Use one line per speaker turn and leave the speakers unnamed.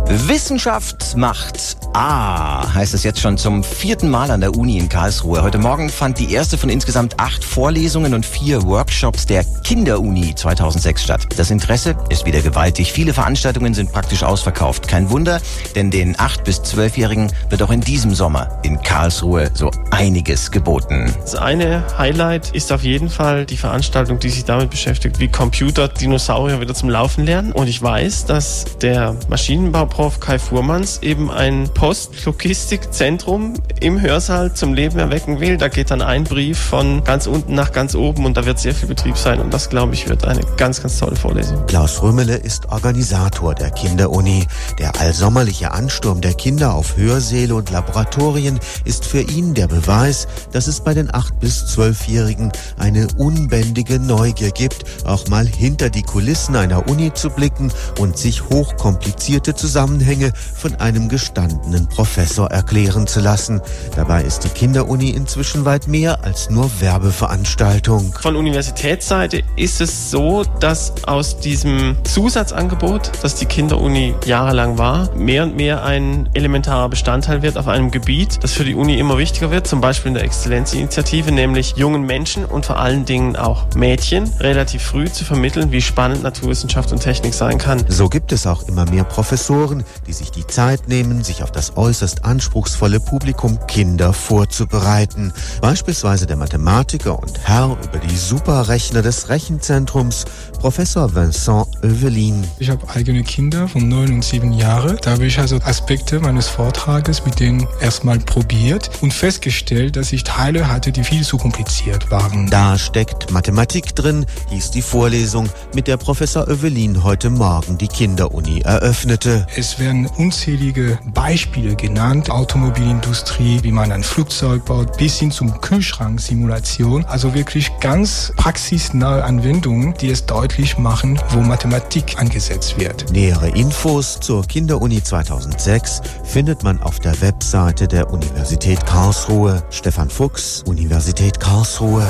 Wissenschaft macht heißt es jetzt schon zum 4. Mal an der Uni in Karlsruhe. Heute Morgen fand die erste von insgesamt 8 Vorlesungen und 4 Workshops der Kinderuni 2006 statt. Das Interesse ist wieder gewaltig. Viele Veranstaltungen sind praktisch ausverkauft. Kein Wunder, denn den 8- bis 12-Jährigen wird auch in diesem Sommer in Karlsruhe so einiges geboten.
Das eine Highlight ist auf jeden Fall die Veranstaltung, die sich damit beschäftigt, wie Computer Dinosaurier wieder zum Laufen lernen. Und ich weiß, dass der Maschinenbauprof Kai Fuhrmanns eben ein Postlogistikzentrum im Hörsaal zum Leben erwecken will. Da geht dann ein Brief von ganz unten nach ganz oben und da wird sehr viel Betrieb sein und das, glaube ich, wird eine ganz, ganz tolle Vorlesung.
Klaus Rümmele ist Organisator der Kinderuni. Der allsommerliche Ansturm der Kinder auf Hörsäle und Laboratorien ist für ihn der Beweis, dass es bei den 8- bis 12-Jährigen eine unbändige Neugier gibt, auch mal hinter die Kulissen einer Uni zu blicken und sich hochkomplizierte Zusammenhänge von einem gestandenen Professor erklären zu lassen. Dabei ist die Kinderuni inzwischen weit mehr als nur Werbeveranstaltung.
Von Universitätsseite ist es so, dass aus diesem Zusatzangebot, das die Kinderuni jahrelang war, mehr und mehr ein elementarer Bestandteil wird auf einem Gebiet, das für die Uni immer wichtiger wird, zum Beispiel in der Exzellenzinitiative, nämlich jungen Menschen und vor allen Dingen auch Mädchen relativ früh zu vermitteln, wie spannend Naturwissenschaft und Technik sein kann.
So gibt es auch immer mehr Professoren, die sich die Zeit nehmen, sich auf das äußerst anspruchsvolle Publikum Kinder vorzubereiten. Beispielsweise der Mathematiker und Herr über die Superrechner des Rechenzentrums, Professor Vincent Oevelin.
Ich habe eigene Kinder von 9 und 7 Jahren. Da habe ich also Aspekte meines Vortrages mit denen erstmal probiert und festgestellt, dass ich Teile hatte, die viel zu kompliziert waren.
Da steckt Mathematik drin, hieß die Vorlesung, mit der Professor Oevelin heute Morgen die Kinderuni eröffnete.
Es werden unzählige Beispiele genannt, Automobilindustrie, wie man ein Flugzeug baut, bis hin zum Kühlschranksimulation. Also wirklich ganz praxisnahe Anwendungen, die es deutlich machen, wo Mathematik angesetzt wird.
Nähere Infos zur Kinderuni 2006 findet man auf der Webseite der Universität Karlsruhe. Stefan Fuchs, Universität Karlsruhe.